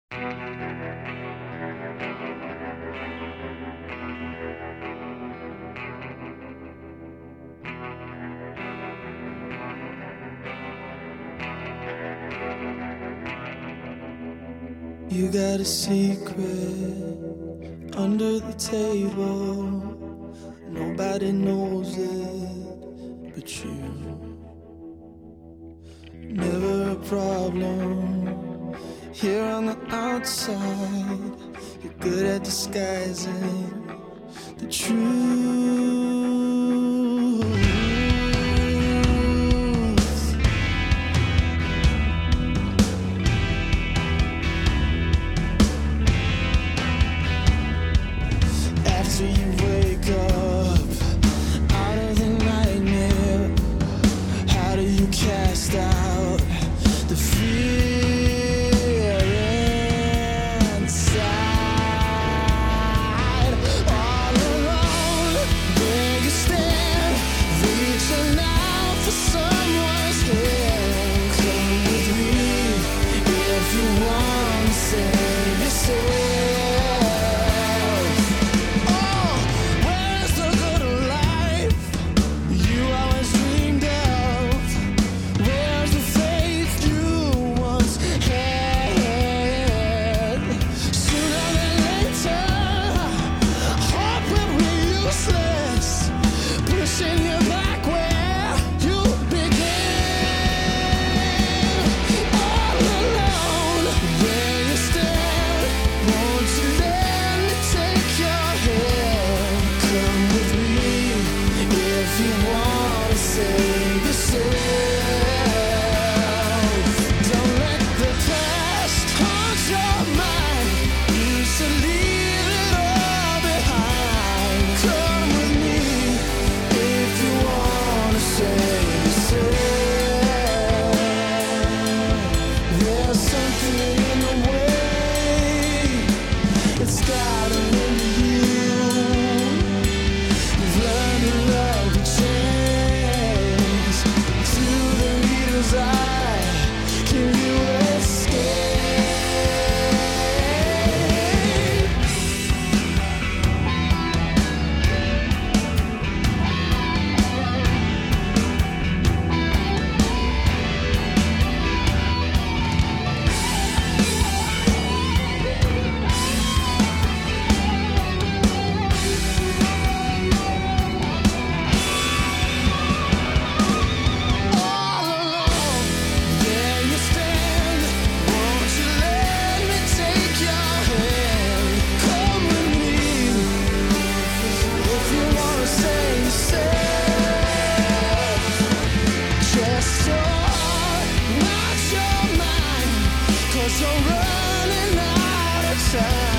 You got a secret under the table. Nobody knows it but you. Never a problem here on the outside. You're good at disguising the truth. After you wake up out of the nightmare, how do you cast out the fear inside? All alone, there you stand, reaching out for someone's hand. Come with me if you want to save yourself. You're running out of time.